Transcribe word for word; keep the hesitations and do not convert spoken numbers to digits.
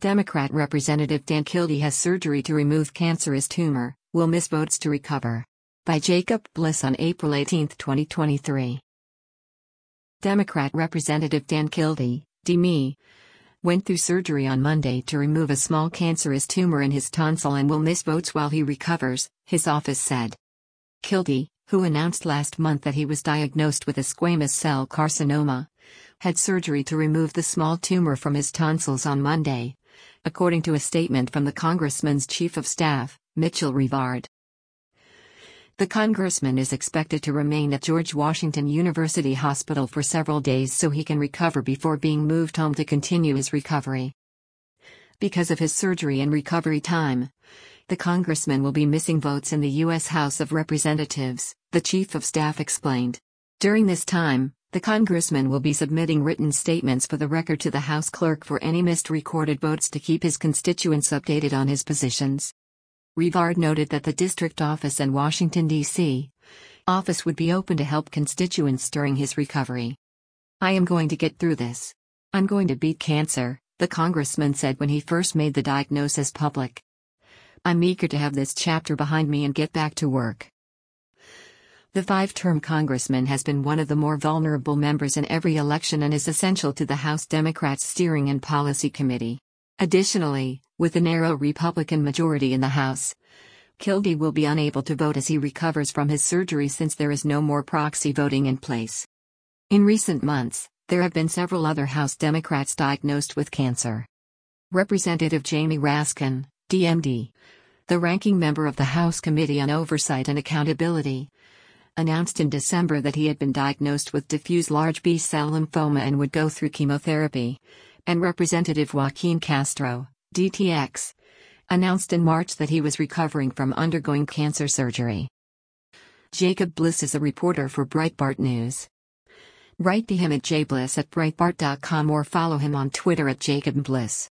Democrat Representative Dan Kildee has surgery to remove cancerous tumor, will miss votes to recover. By Jacob Bliss on April eighteenth, twenty twenty-three. Democrat Representative Dan Kildee, D M E, went through surgery on Monday to remove a small cancerous tumor in his tonsil and will miss votes while he recovers, his office said. Kildee, who announced last month that he was diagnosed with a squamous cell carcinoma, had surgery to remove the small tumor from his tonsils on Monday, according to a statement from the congressman's chief of staff, Mitchell Rivard. The congressman is expected to remain at George Washington University Hospital for several days so he can recover before being moved home to continue his recovery. Because of his surgery and recovery time, the congressman will be missing votes in the U S House of Representatives, the chief of staff explained. During this time, the congressman will be submitting written statements for the record to the House clerk for any missed recorded votes to keep his constituents updated on his positions. Rivard noted that the district office in Washington, D C office would be open to help constituents during his recovery. "I am going to get through this. I'm going to beat cancer," the congressman said when he first made the diagnosis public. "I'm eager to have this chapter behind me and get back to work." The five-term congressman has been one of the more vulnerable members in every election and is essential to the House Democrats' Steering and Policy Committee. Additionally, with a narrow Republican majority in the House, Kildee will be unable to vote as he recovers from his surgery since there is no more proxy voting in place. In recent months, there have been several other House Democrats diagnosed with cancer. Representative Jamie Raskin, D M D, the ranking member of the House Committee on Oversight and Accountability, announced in December that he had been diagnosed with diffuse large B-cell lymphoma and would go through chemotherapy, and Representative Joaquin Castro, D T X, announced in March that he was recovering from undergoing cancer surgery. Jacob Bliss is a reporter for Breitbart News. Write to him at jbliss at breitbart dot com or follow him on Twitter at Jacob Bliss.